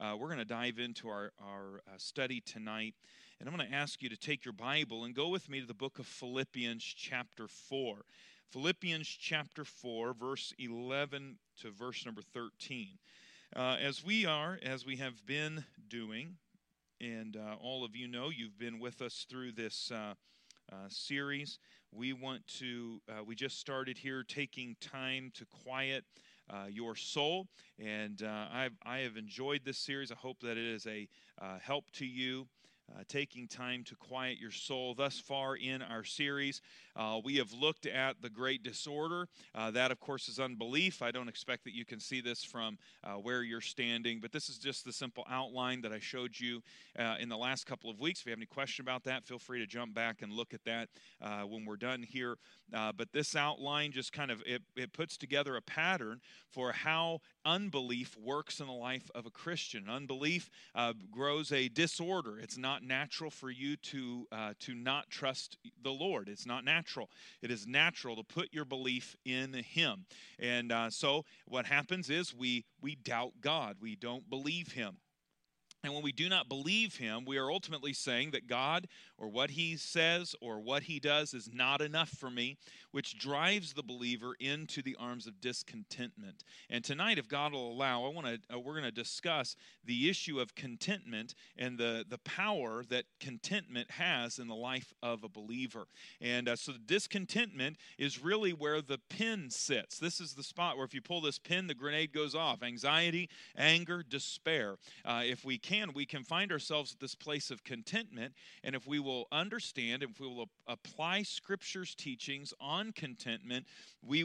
we're going to dive into our study tonight. And I'm going to ask you to take your Bible and go with me to the book of Philippians chapter 4. Philippians chapter 4, verse 11 to verse number 13. As we have been doing, and all of you know, you've been with us through this series. We just started here taking time to quiet your soul, and I have enjoyed this series. I hope that it is a help to you. Taking time to quiet your soul. Thus far in our series, we have looked at the great disorder. That, of course, is unbelief. I don't expect that you can see this from where you're standing, but this is just the simple outline that I showed you in the last couple of weeks. If you have any question about that, feel free to jump back and look at that when we're done here. But this outline just kind of, it puts together a pattern for how unbelief works in the life of a Christian. Unbelief grows a disorder. It's not natural for you to not trust the Lord. It's not natural. It is natural to put your belief in Him. And so what happens is we doubt God. We don't believe Him. And when we do not believe Him, we are ultimately saying that God, or what He says, or what He does is not enough for me, which drives the believer into the arms of discontentment. And tonight, if God will allow, we're going to discuss the issue of contentment and the power that contentment has in the life of a believer. And so the discontentment is really where the pin sits. This is the spot where if you pull this pin, the grenade goes off. Anxiety, anger, despair. If we can find ourselves at this place of contentment, and if we will understand, if we will apply Scripture's teachings on contentment, we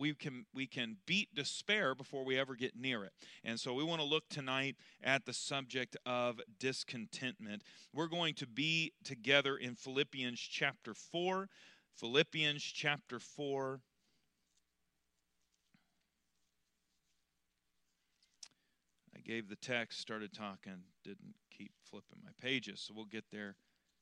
can beat despair before we ever get near it. And so we want to look tonight at the subject of discontentment. We're going to be together in Philippians chapter 4. Philippians chapter 4. I gave the text, started talking, didn't keep flipping my pages, so we'll get there.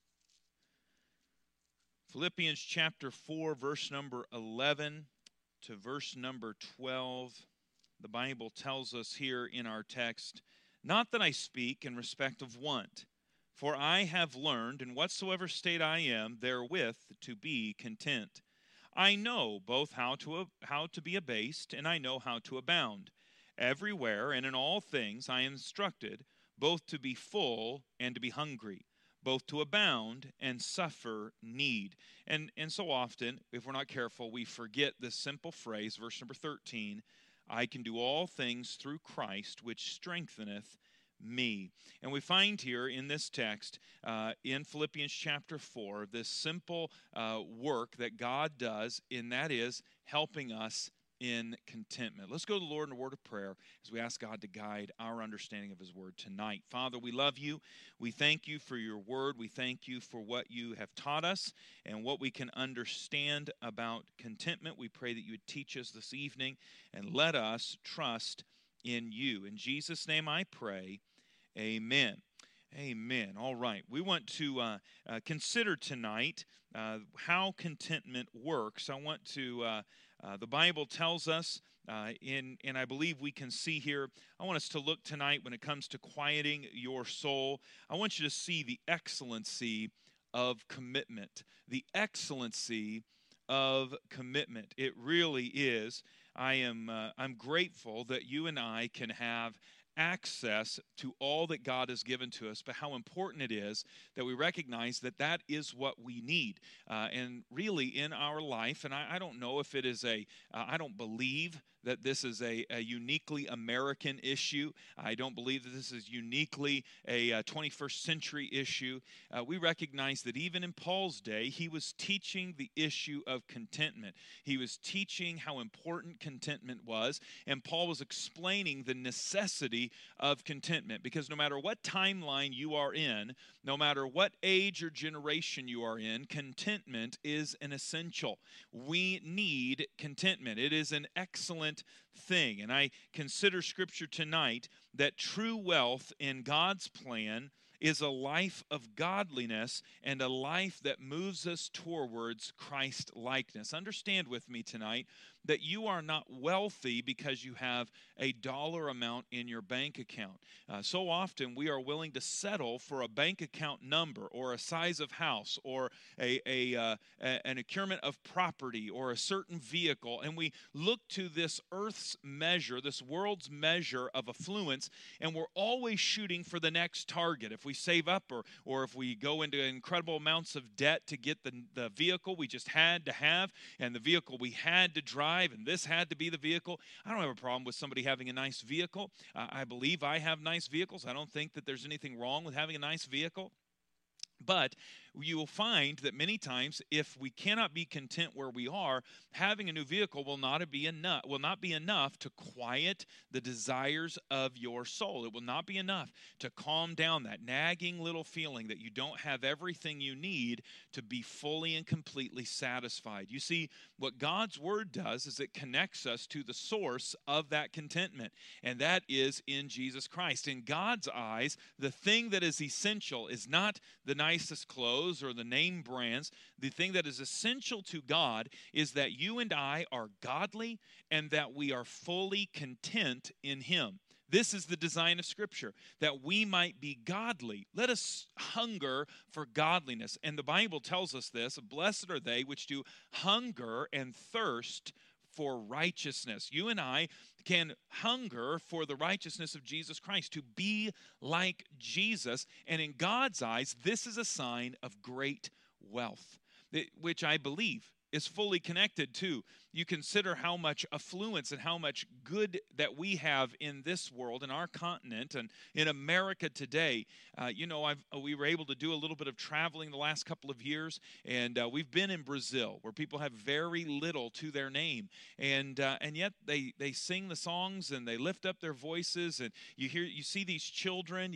Philippians chapter 4, verse number 11 to verse number 12. The Bible tells us here in our text, "Not that I speak in respect of want, for I have learned in whatsoever state I am therewith to be content. I know both how to be abased, and I know how to abound. Everywhere and in all things I am instructed, both to be full and to be hungry, both to abound and suffer need." And so often, if we're not careful, we forget this simple phrase, verse number 13, "I can do all things through Christ, which strengtheneth me." And we find here in this text, in Philippians chapter 4, this simple work that God does, and that is helping us in contentment. Let's go to the Lord in a word of prayer as we ask God to guide our understanding of His Word tonight. Father, we love You. We thank You for Your Word. We thank You for what You have taught us and what we can understand about contentment. We pray that You would teach us this evening and let us trust in You. In Jesus' name I pray, amen. Amen. All right. We want to consider tonight how contentment works. I want to... the Bible tells us, and I believe we can see here, I want us to look tonight when it comes to quieting your soul. I want you to see the excellency of commitment. The excellency of commitment. It really is. I'm grateful that you and I can have access to all that God has given to us, but how important it is that we recognize that that is what we need. And really in our life, and I don't know if it is I don't believe that this is a uniquely American issue. I don't believe that this is uniquely a 21st century issue. We recognize that even in Paul's day, he was teaching the issue of contentment. He was teaching how important contentment was, and Paul was explaining the necessity of contentment, because no matter what timeline you are in, no matter what age or generation you are in, contentment is an essential. We need contentment. It is an excellent thing. And I consider Scripture tonight that true wealth in God's plan is a life of godliness and a life that moves us towards Christ-likeness. Understand with me tonight that you are not wealthy because you have a dollar amount in your bank account. So often we are willing to settle for a bank account number or a size of house or an accurement of property or a certain vehicle, and we look to this earth's measure, this world's measure of affluence, and we're always shooting for the next target. If we save up or if we go into incredible amounts of debt to get the vehicle we just had to have and the vehicle we had to drive, and this had to be the vehicle. I don't have a problem with somebody having a nice vehicle. I believe I have nice vehicles. I don't think that there's anything wrong with having a nice vehicle. But you will find that many times, if we cannot be content where we are, having a new vehicle will not be enough to quiet the desires of your soul. It will not be enough to calm down that nagging little feeling that you don't have everything you need to be fully and completely satisfied. You see, what God's Word does is it connects us to the source of that contentment, and that is in Jesus Christ. In God's eyes, the thing that is essential is not the nicest clothes or the name brands. The thing that is essential to God is that you and I are godly and that we are fully content in Him. This is the design of Scripture, that we might be godly. Let us hunger for godliness. And the Bible tells us this: blessed are they which do hunger and thirst for righteousness. You and I can hunger for the righteousness of Jesus Christ, to be like Jesus. And in God's eyes, this is a sign of great wealth, which I believe is fully connected to. You consider how much affluence and how much good that we have in this world, in our continent, and in America today. We were able to do a little bit of traveling the last couple of years, and we've been in Brazil, where people have very little to their name, and yet they sing the songs and they lift up their voices, and you see these children,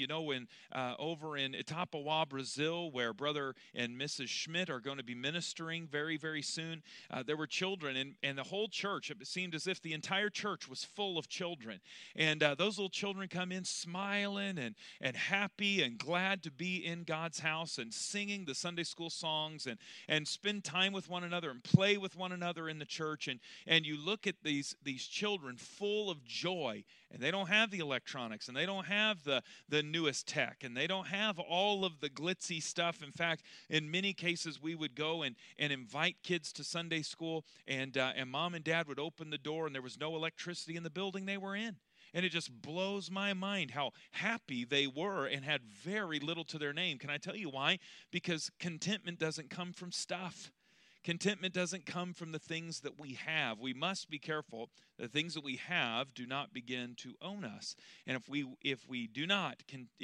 over in Itapuã, Brazil, where Brother and Mrs. Schmidt are going to be ministering very, very soon. There were children, and the whole church, it seemed as if the entire church was full of children. And those little children come in smiling and happy and glad to be in God's house and singing the Sunday school songs and spend time with one another and play with one another in the church. And you look at these children full of joy, and they don't have the electronics, and they don't have the newest tech, and they don't have all of the glitzy stuff. In fact, in many cases, we would go and invite kids to Sunday school, and mom and dad would open the door, and there was no electricity in the building they were in. And it just blows my mind how happy they were and had very little to their name. Can I tell you why? Because contentment doesn't come from stuff. Contentment doesn't come from the things that we have. We must be careful. The things that we have do not begin to own us. And if we do not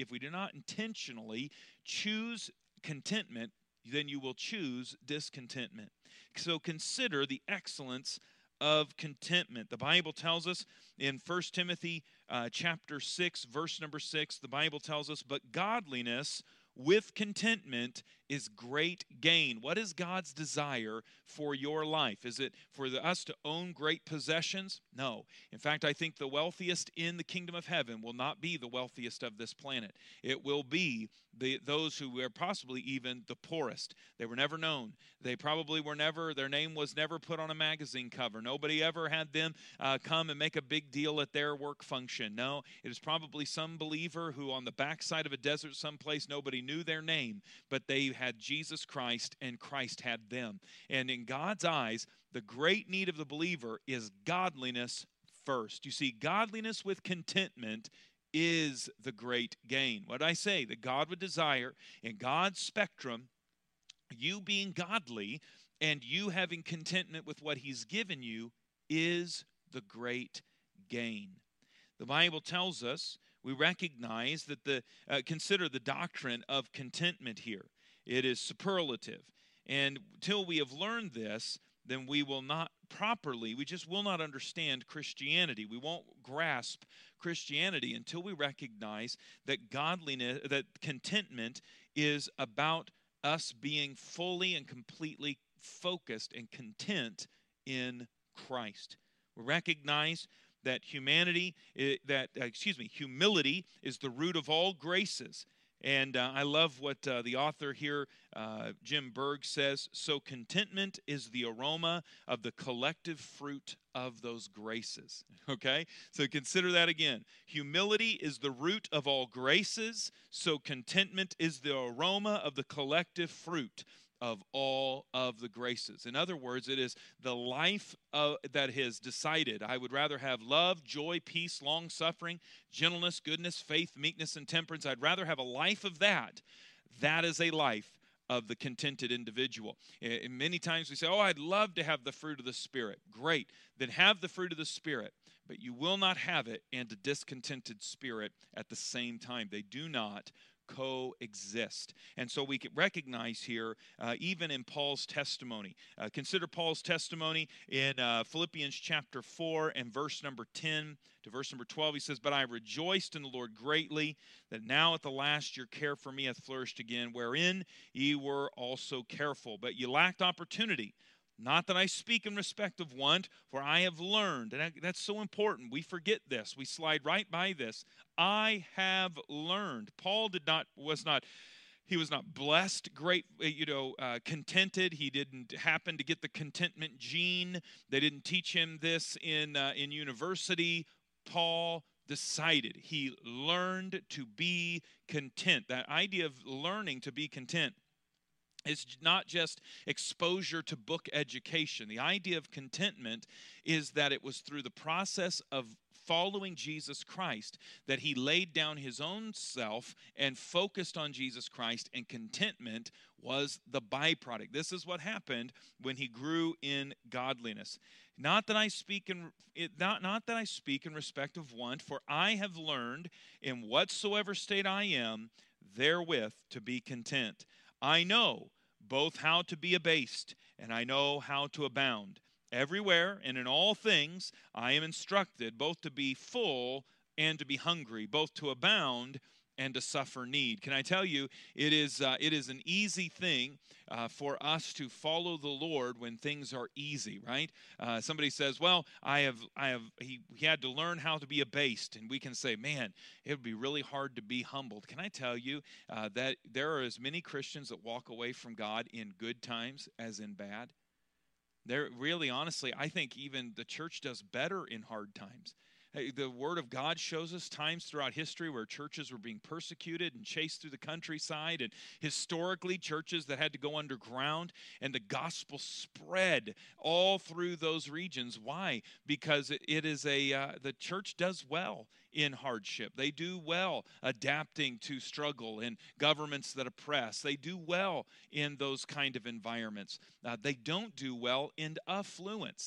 intentionally choose contentment, then you will choose discontentment. So consider the excellence of contentment. The Bible tells us in 1 Timothy chapter 6, verse number 6, the Bible tells us, "But godliness with contentment is great gain." What is God's desire for your life? Is it for us to own great possessions? No. In fact, I think the wealthiest in the kingdom of heaven will not be the wealthiest of this planet. It will be those who are possibly even the poorest. They were never known. They probably were never, their name was never put on a magazine cover. Nobody ever had them come and make a big deal at their work function. No, it is probably some believer who on the backside of a desert someplace, nobody knew their name, but they had Jesus Christ and Christ had them. And in God's eyes, the great need of the believer is godliness first. You see, godliness with contentment is the great gain. What did I say? That God would desire in God's spectrum, you being godly and you having contentment with what He's given you is the great gain. The Bible tells us, we recognize that consider the doctrine of contentment here. It is superlative. And until we have learned this, then we will not properly, we just will not understand Christianity. We won't grasp Christianity until we recognize that godliness, that contentment is about us being fully and completely focused and content in Christ. We recognize that humility is the root of all graces. And I love what the author here, Jim Berg, says. So contentment is the aroma of the collective fruit of those graces. Okay? So consider that again. Humility is the root of all graces, so contentment is the aroma of the collective fruit of all of the graces. In other words, it is the life that has decided, I would rather have love, joy, peace, long-suffering, gentleness, goodness, faith, meekness, and temperance. I'd rather have a life of that. That is a life of the contented individual. And many times we say, oh, I'd love to have the fruit of the Spirit. Great. Then have the fruit of the Spirit. But you will not have it and a discontented spirit at the same time. They do not coexist. And so we can recognize here, even in Paul's testimony. Consider Paul's testimony in Philippians chapter 4 and verse number 10 to verse number 12. He says, "But I rejoiced in the Lord greatly, that now at the last your care for me hath flourished again, wherein ye were also careful. But ye lacked opportunity. Not that I speak in respect of want, for I have learned," and that's so important. We forget this. We slide right by this. I have learned. Paul was not blessed, great, contented. He didn't happen to get the contentment gene. They didn't teach him this in university. Paul decided. He learned to be content. That idea of learning to be content is not just exposure to book education. The idea of contentment is that it was through the process of following Jesus Christ that he laid down his own self and focused on Jesus Christ, and contentment was the byproduct. This is what happened when he grew in godliness. Not that I speak in respect of want, for I have learned in whatsoever state I am therewith to be content. I know both how to be abased, and I know how to abound. Everywhere and in all things I am instructed, both to be full and to be hungry, both to abound and to suffer need. Can I tell you, it is an easy thing for us to follow the Lord when things are easy, right? Somebody says, well, he had to learn how to be abased. And we can say, man, it would be really hard to be humbled. Can I tell you that there are as many Christians that walk away from God in good times as in bad? There, really, honestly, I think even the church does better in hard times. The Word of God shows us times throughout history where churches were being persecuted and chased through the countryside, and historically churches that had to go underground, and the gospel spread all through those regions. Why? Because the church does well in hardship. They do well adapting to struggle in governments that oppress. They do well in those kind of environments. They don't do well in affluence.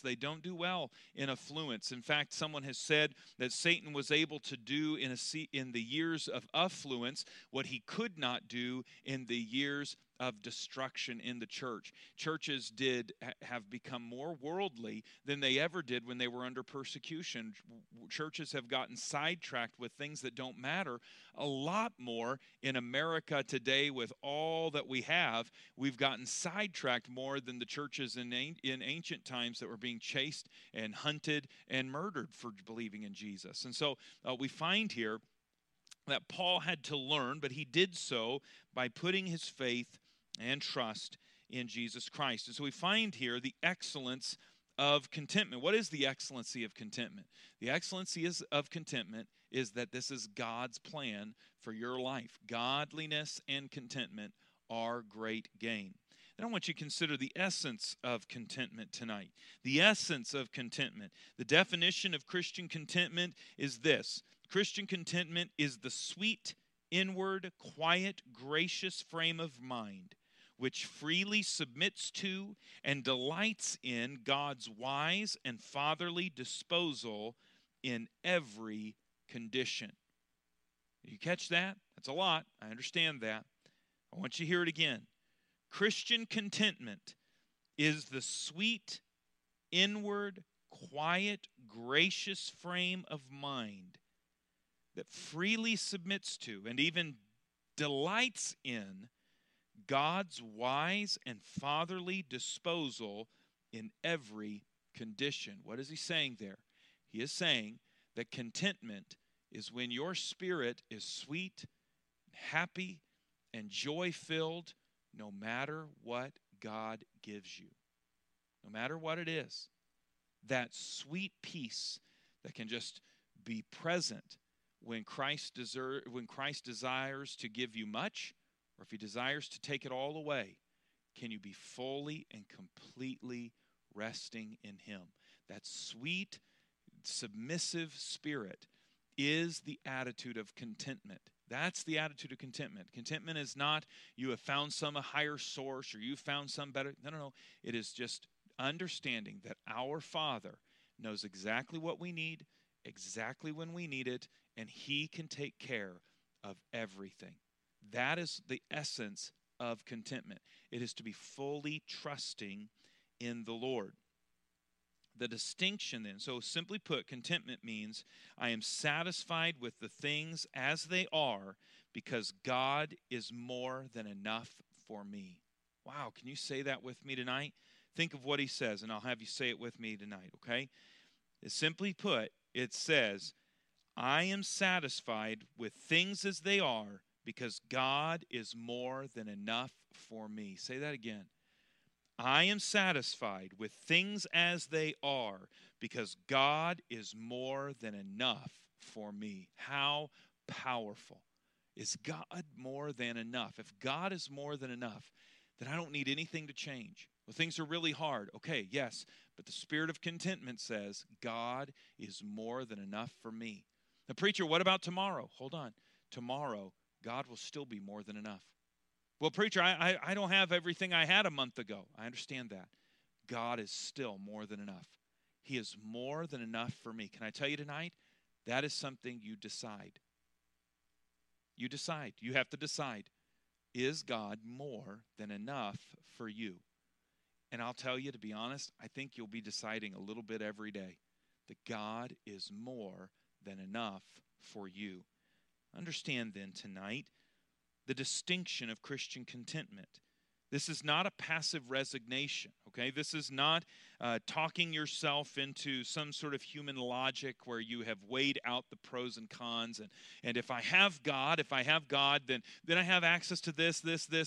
In fact, someone has said that Satan was able to do in the years of affluence what he could not do in the years of destruction in the church. Churches have become more worldly than they ever did when they were under persecution. Churches have gotten sidetracked with things that don't matter a lot more in America today. With all that we have, we've gotten sidetracked more than the churches in ancient times that were being chased and hunted and murdered for believing in Jesus. And so we find here that Paul had to learn, but he did so by putting his faith and trust in Jesus Christ. And so we find here the excellence of contentment. What is the excellency of contentment? The excellency of contentment is that this is God's plan for your life. Godliness and contentment are great gain. And I want you to consider the essence of contentment tonight. The essence of contentment. The definition of Christian contentment is this. Christian contentment is the sweet, inward, quiet, gracious frame of mind which freely submits to and delights in God's wise and fatherly disposal in every condition. You catch that? That's a lot. I understand that. I want you to hear it again. Christian contentment is the sweet, inward, quiet, gracious frame of mind that freely submits to and even delights in God's wise and fatherly disposal in every condition. What is he saying there? He is saying that contentment is when your spirit is sweet, happy, and joy-filled no matter what God gives you. No matter what it is. that sweet peace that can just be present when Christ desires to give you much, or if he desires to take it all away. Can you be fully and completely resting in him? That sweet, submissive spirit is the attitude of contentment. That's the attitude of contentment. Contentment is not you have found some a higher source or you found some better. No. It is just understanding that our Father knows exactly what we need, exactly when we need it, and he can take care of everything. That is the essence of contentment. It is to be fully trusting in the Lord. The distinction then, so simply put, contentment means I am satisfied with the things as they are because God is more than enough for me. Wow, can you say that with me tonight? Think of what he says, and I'll have you say it with me tonight, okay? Simply put, it says, I am satisfied with things as they are because God is more than enough for me. Say that again. I am satisfied with things as they are because God is more than enough for me. How powerful. Is God more than enough? If God is more than enough, then I don't need anything to change. Well, things are really hard. Okay, yes, but the spirit of contentment says God is more than enough for me. Now, preacher, what about tomorrow? Hold on. Tomorrow, God will still be more than enough. Well, preacher, I don't have everything I had a month ago. I understand that. God is still more than enough. He is more than enough for me. Can I tell you tonight? That is something you decide. You decide. You have to decide. Is God more than enough for you? And I'll tell you, to be honest, I think you'll be deciding a little bit every day that God is more than enough for you. Understand then tonight the distinction of Christian contentment. This is not a passive resignation, okay? This is not talking yourself into some sort of human logic where you have weighed out the pros and cons. And if I have God, then I have access to this,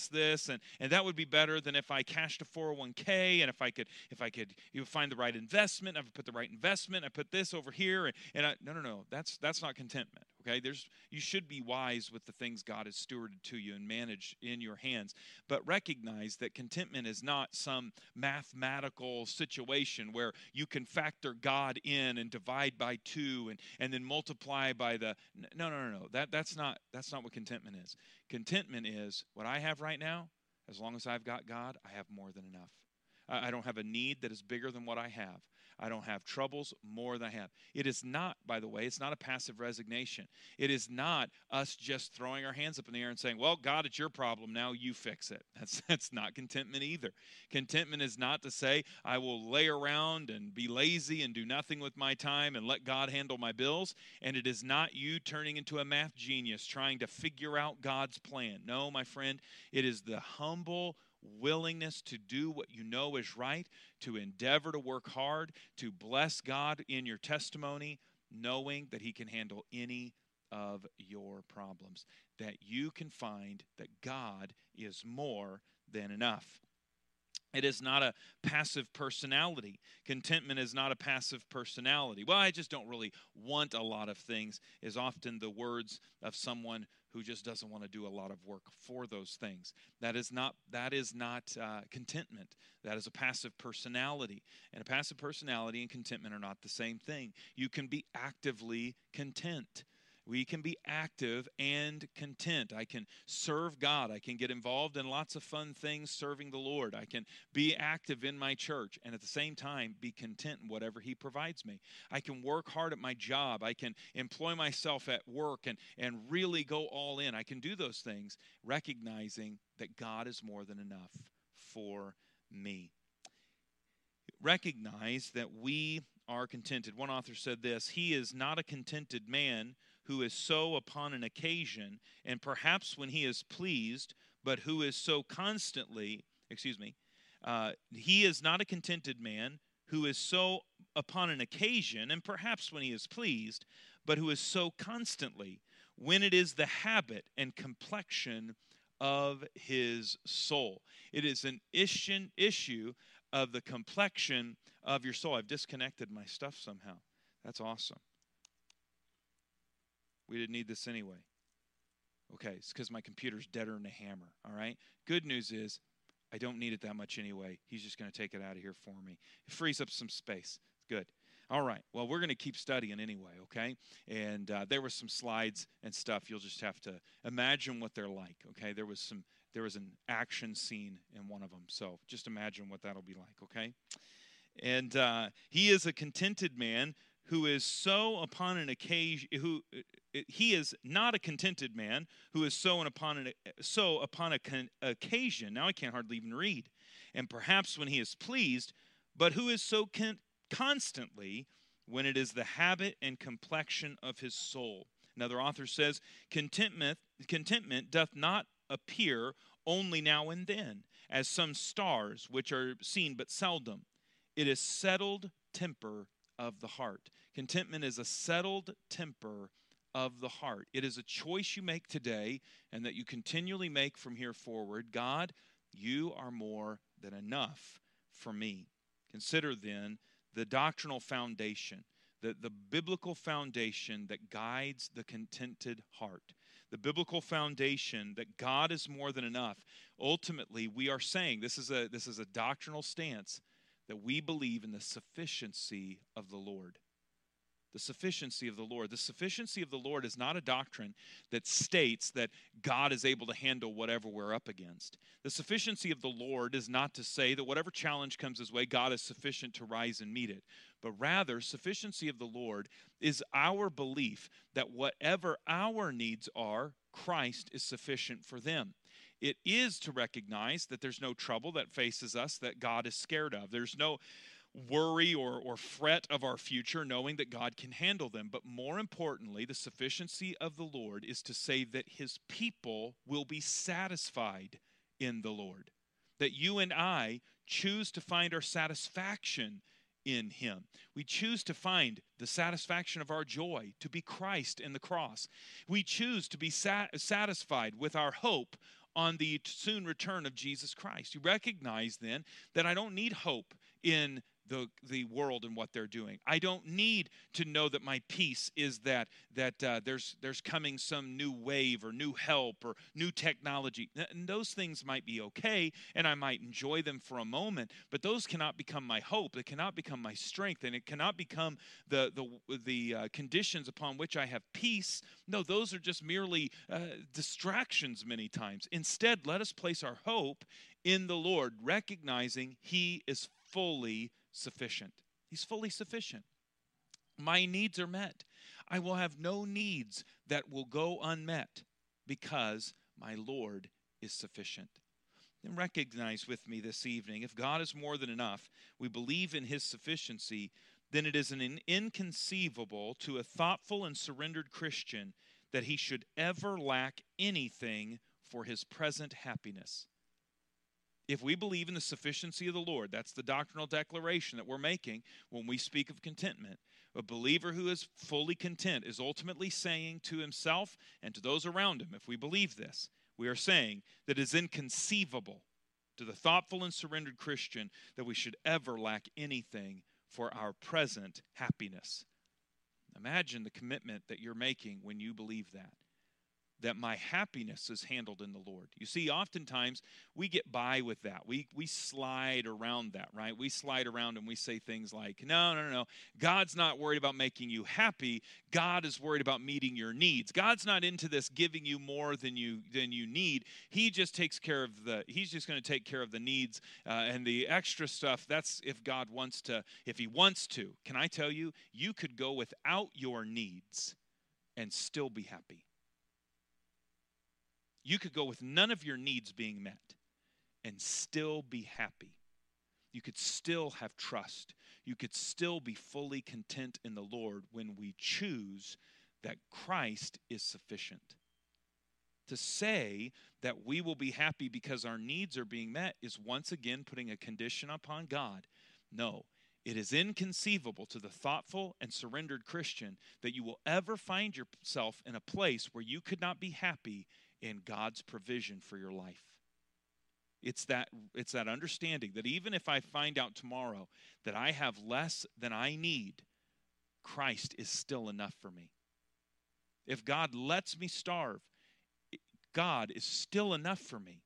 and that would be better than if I cashed a 401k, and if I could find the right investment, I would put the right investment, I put this over here, no, that's not contentment, okay? You should be wise with the things God has stewarded to you and managed in your hands, but recognize that contentment is not some mathematical situation where you can factor God in and divide by 2 and then multiply by the no. That's not what contentment is. Contentment is what I have right now. As long as I've got God, I have more than enough. I don't have a need that is bigger than what I have. I don't have troubles more than I have. It is not, by the way, it's not a passive resignation. It is not us just throwing our hands up in the air and saying, well, God, it's your problem. Now you fix it. That's not contentment either. Contentment is not to say, I will lay around and be lazy and do nothing with my time and let God handle my bills. And it is not you turning into a math genius trying to figure out God's plan. No, my friend, it is the humble willingness to do what you know is right, to endeavor to work hard, to bless God in your testimony, knowing that he can handle any of your problems, that you can find that God is more than enough. It is not a passive personality. Contentment is not a passive personality. Well, I just don't really want a lot of things is often the words of someone who just doesn't want to do a lot of work for those things. That is not contentment. That is a passive personality. And a passive personality and contentment are not the same thing. You can be actively content. We can be active and content. I can serve God. I can get involved in lots of fun things serving the Lord. I can be active in my church and at the same time be content in whatever he provides me. I can work hard at my job. I can employ myself at work and really go all in. I can do those things recognizing that God is more than enough for me. Recognize that we are contented. One author said this, he is not a contented man who is so upon an occasion, and perhaps when he is pleased, but who is so constantly, he is not a contented man who is so upon an occasion, and perhaps when he is pleased, but who is so constantly, when it is the habit and complexion of his soul. It is an issue of the complexion of your soul. I've disconnected my stuff somehow. That's awesome. We didn't need this anyway. Okay, it's because my computer's deader than a hammer, all right? Good news is I don't need it that much anyway. He's just going to take it out of here for me. It frees up some space. Good. All right. Well, we're going to keep studying anyway, okay? And there were some slides and stuff. You'll just have to imagine what they're like, okay? There was an action scene in one of them. So just imagine what that'll be like, okay? And he is a contented man who is so upon an occasion, he is not a contented man who is so upon an occasion. Now I can't hardly even read. And perhaps when he is pleased, but who is so constantly when it is the habit and complexion of his soul. Another author says, contentment doth not appear only now and then, as some stars which are seen but seldom. It is settled temper of the heart. Contentment is a settled temper of the heart. It is a choice you make today and that you continually make from here forward. God, you are more than enough for me. Consider then the doctrinal foundation, the biblical foundation that guides the contented heart. The biblical foundation that God is more than enough. Ultimately, we are saying, this is a doctrinal stance, that we believe in the sufficiency of the Lord. The sufficiency of the Lord. The sufficiency of the Lord is not a doctrine that states that God is able to handle whatever we're up against. The sufficiency of the Lord is not to say that whatever challenge comes his way, God is sufficient to rise and meet it. But rather, sufficiency of the Lord is our belief that whatever our needs are, Christ is sufficient for them. It is to recognize that there's no trouble that faces us that God is scared of. There's no worry or fret of our future, knowing that God can handle them. But more importantly, the sufficiency of the Lord is to say that his people will be satisfied in the Lord. That you and I choose to find our satisfaction in him. We choose to find the satisfaction of our joy to be Christ in the cross. We choose to be satisfied with our hope on the soon return of Jesus Christ. You recognize then that I don't need hope in the world and what they're doing. I don't need to know that my peace is that there's coming some new wave or new help or new technology. And those things might be okay, and I might enjoy them for a moment, but those cannot become my hope. They cannot become my strength, and it cannot become the conditions upon which I have peace. No, those are just merely distractions many times. Instead, let us place our hope in the Lord, recognizing he is fully sufficient. He's fully sufficient. My needs are met. I will have no needs that will go unmet because my Lord is sufficient. And recognize with me this evening, if God is more than enough, we believe in his sufficiency, then it is an inconceivable to a thoughtful and surrendered Christian that he should ever lack anything for his present happiness. If we believe in the sufficiency of the Lord, that's the doctrinal declaration that we're making when we speak of contentment. A believer who is fully content is ultimately saying to himself and to those around him, if we believe this, we are saying that it is inconceivable to the thoughtful and surrendered Christian that we should ever lack anything for our present happiness. Imagine the commitment that you're making when you believe that my happiness is handled in the Lord. You see, oftentimes we get by with that. We slide around that, right? We slide around and we say things like, no. God's not worried about making you happy. God is worried about meeting your needs. God's not into this giving you more than you need. He just takes care of he's just going to take care of the needs and the extra stuff. That's if God wants to, if he wants to. Can I tell you, you could go without your needs and still be happy. You could go with none of your needs being met and still be happy. You could still have trust. You could still be fully content in the Lord when we choose that Christ is sufficient. To say that we will be happy because our needs are being met is once again putting a condition upon God. No, it is inconceivable to the thoughtful and surrendered Christian that you will ever find yourself in a place where you could not be happy in God's provision for your life. It's that understanding that even if I find out tomorrow that I have less than I need, Christ is still enough for me. If God lets me starve, God is still enough for me.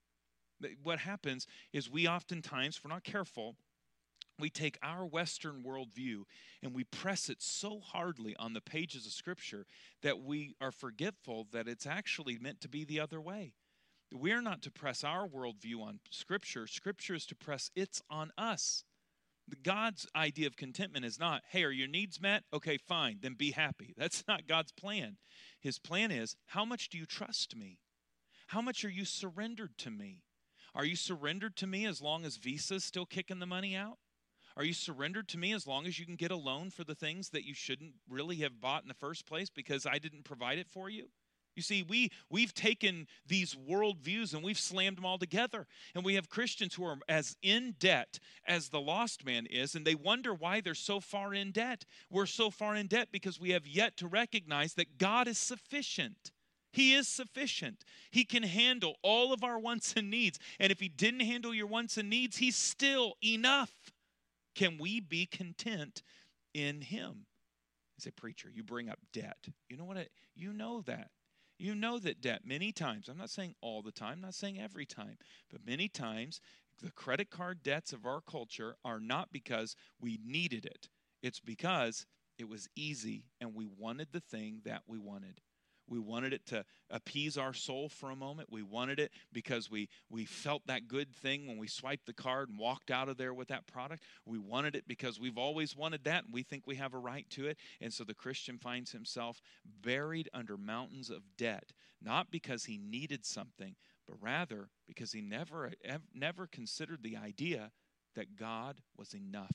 What happens is we oftentimes, if we're not careful, we take our Western worldview and we press it so hardly on the pages of Scripture that we are forgetful that it's actually meant to be the other way. We're not to press our worldview on Scripture. Scripture is to press its on us. God's idea of contentment is not, hey, are your needs met? Okay, fine, then be happy. That's not God's plan. His plan is, how much do you trust me? How much are you surrendered to me? Are you surrendered to me as long as Visa's still kicking the money out? Are you surrendered to me as long as you can get a loan for the things that you shouldn't really have bought in the first place because I didn't provide it for you? You see, we've taken these worldviews and we've slammed them all together. And we have Christians who are as in debt as the lost man is, and they wonder why they're so far in debt. We're so far in debt because we have yet to recognize that God is sufficient. He is sufficient. He can handle all of our wants and needs. And if he didn't handle your wants and needs, he's still enough. Can we be content in him? I say, preacher, you bring up debt. You know what? You know that. You know that debt many times, I'm not saying all the time, I'm not saying every time, but many times the credit card debts of our culture are not because we needed it. It's because it was easy and we wanted the thing that we wanted. We wanted it to appease our soul for a moment. We wanted it because we felt that good thing when we swiped the card and walked out of there with that product. We wanted it because we've always wanted that and we think we have a right to it. And so the Christian finds himself buried under mountains of debt, not because he needed something, but rather because he never considered the idea that God was enough.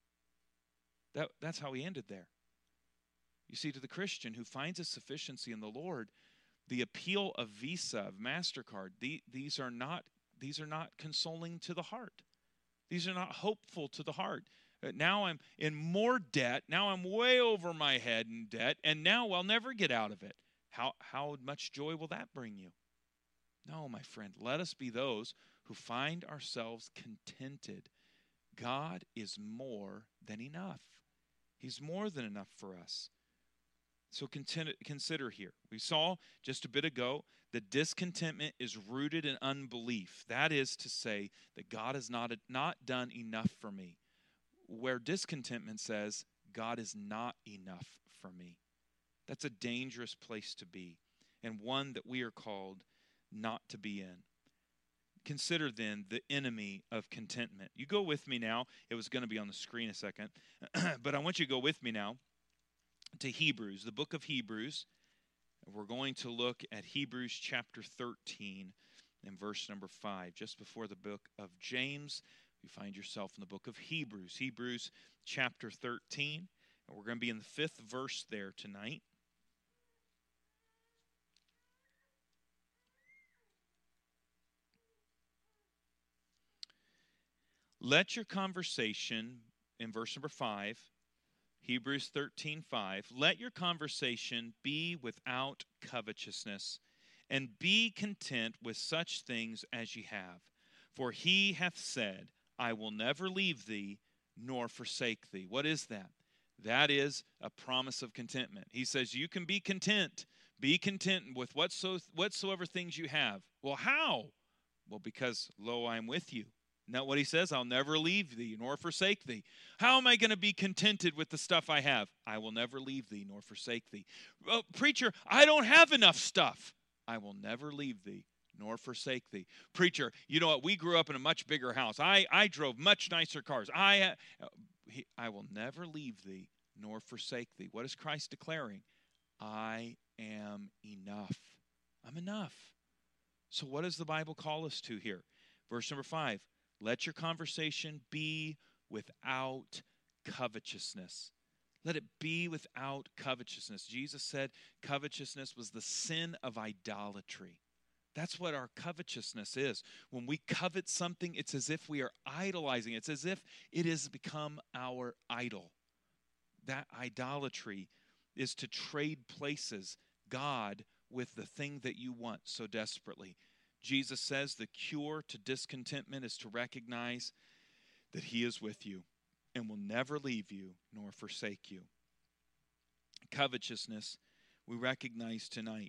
That's how he ended there. You see, to the Christian who finds his sufficiency in the Lord, the appeal of Visa, of MasterCard, these are not consoling to the heart. These are not hopeful to the heart. Now I'm in more debt. Now I'm way over my head in debt, and now I'll never get out of it. How much joy will that bring you? No, my friend, let us be those who find ourselves contented. God is more than enough. He's more than enough for us. So consider here. We saw just a bit ago that discontentment is rooted in unbelief. That is to say that God has not done enough for me. Where discontentment says, God is not enough for me. That's a dangerous place to be, and one that we are called not to be in. Consider then the enemy of contentment. You go with me now. It was going to be on the screen a second, but I want you to go with me now to Hebrews, the book of Hebrews. We're going to look at Hebrews chapter 13 and verse number 5. Just before the book of James, you find yourself in the book of Hebrews. Hebrews chapter 13, and we're going to be in the 5th verse there tonight. Let your conversation, in verse number 5, Hebrews 13:5, let your conversation be without covetousness, and be content with such things as ye have. For he hath said, I will never leave thee, nor forsake thee. What is that? That is a promise of contentment. He says, you can be content. Be content with whatsoever things you have. Well, how? Well, because, lo, I am with you. Isn't that what he says? I'll never leave thee nor forsake thee. How am I going to be contented with the stuff I have? I will never leave thee nor forsake thee. Well, preacher, I don't have enough stuff. I will never leave thee nor forsake thee. Preacher, you know what? We grew up in a much bigger house. I drove much nicer cars. I will never leave thee nor forsake thee. What is Christ declaring? I am enough. I'm enough. So what does the Bible call us to here? Verse number 5. Let your conversation be without covetousness. Let it be without covetousness. Jesus said covetousness was the sin of idolatry. That's what our covetousness is. When we covet something, it's as if we are idolizing it. It's as if it has become our idol. That idolatry is to trade places, God, with the thing that you want so desperately. Jesus says the cure to discontentment is to recognize that He is with you and will never leave you nor forsake you. Covetousness, we recognize tonight,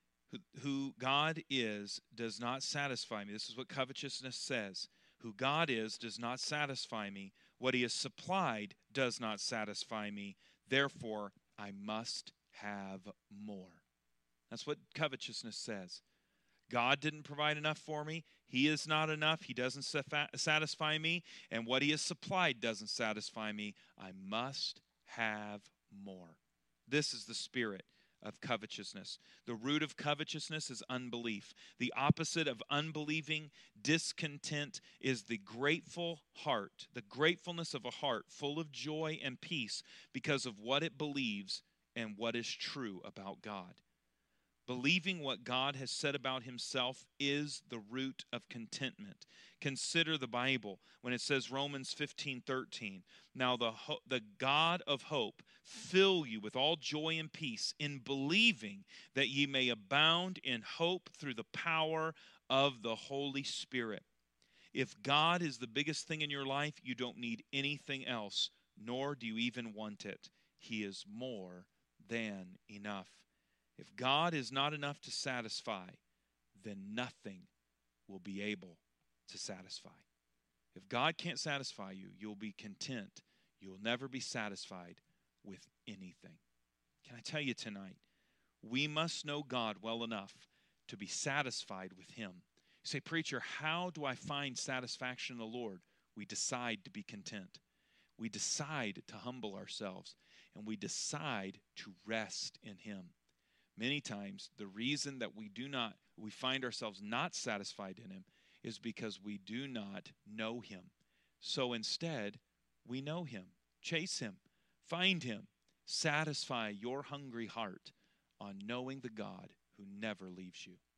who God is does not satisfy me. This is what covetousness says. Who God is does not satisfy me. What He has supplied does not satisfy me. Therefore, I must have more. That's what covetousness says. God didn't provide enough for me. He is not enough. He doesn't satisfy me. And what He has supplied doesn't satisfy me. I must have more. This is the spirit of covetousness. The root of covetousness is unbelief. The opposite of unbelieving, discontent, is the grateful heart, the gratefulness of a heart full of joy and peace because of what it believes and what is true about God. Believing what God has said about Himself is the root of contentment. Consider the Bible when it says Romans 15:13. Now the God of hope fill you with all joy and peace in believing that ye may abound in hope through the power of the Holy Spirit. If God is the biggest thing in your life, you don't need anything else, nor do you even want it. He is more than enough. If God is not enough to satisfy, then nothing will be able to satisfy. If God can't satisfy you, you'll be content. You'll never be satisfied with anything. Can I tell you tonight, we must know God well enough to be satisfied with Him. You say, preacher, how do I find satisfaction in the Lord? We decide to be content. We decide to humble ourselves, and we decide to rest in Him. Many times, the reason that we find ourselves not satisfied in Him is because we do not know Him. So instead, we know Him, chase Him, find Him, satisfy your hungry heart on knowing the God who never leaves you.